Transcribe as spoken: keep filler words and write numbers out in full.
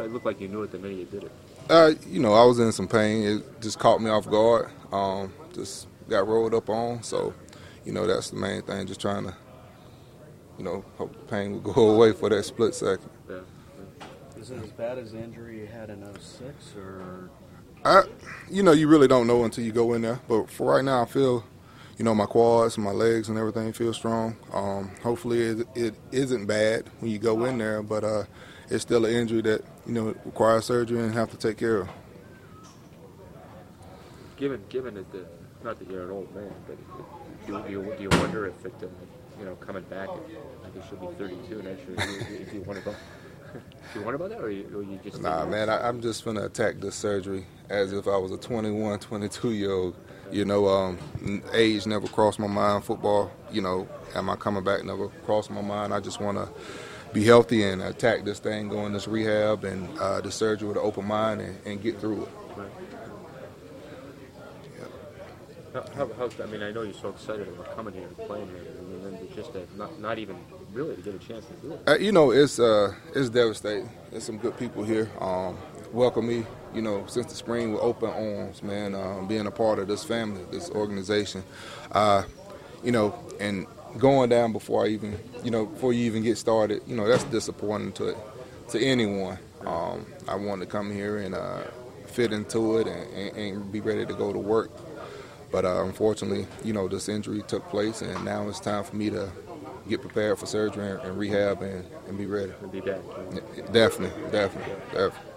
it looked like you knew it the minute you did it. Uh, you know, I was in some pain. It just caught me off guard. Um, just got rolled up on. So, you know, that's the main thing. Just trying to, you know, hope the pain would go away for that split second. Yeah. Is it as bad as the injury you had in oh six, or? I, you know, you really don't know until you go in there. But for right now, I feel, you know, my quads and my legs and everything feel strong. Um, hopefully it, it isn't bad when you go in there, but uh, it's still an injury that, you know, requires surgery and have to take care of. Given, given that the, not that you're an old man, but do you, do you wonder if it, uh, you know, coming back, I guess you'll be thirty-two next year, if you wonder about, do you wonder about that, or you, or you just? Nah, man, I, I'm just gonna attack this surgery as if I was a twenty-one, twenty-two year old. You know, um, age never crossed my mind. Football, you know, am I coming back? Never crossed my mind. I just want to be healthy and attack this thing, go in this rehab and uh, the surgery with an open mind and, and get through it. Right. How, how, how, I mean, I know you're so excited about coming here and playing here. I mean, and just to not, not even really to get a chance to do it. Uh, you know, it's uh, it's devastating. There's some good people here. Um, welcome me, you know, since the spring with open arms, man. Um, being a part of this family, this organization, uh, you know, and going down before I even, you know, before you even get started, you know, that's disappointing to to anyone. Um, I wanted to come here and uh, fit into it and, and, and be ready to go to work. But uh, unfortunately, you know, this injury took place, and now it's time for me to get prepared for surgery and, and rehab and, and be ready. And be back. Definitely, definitely, definitely.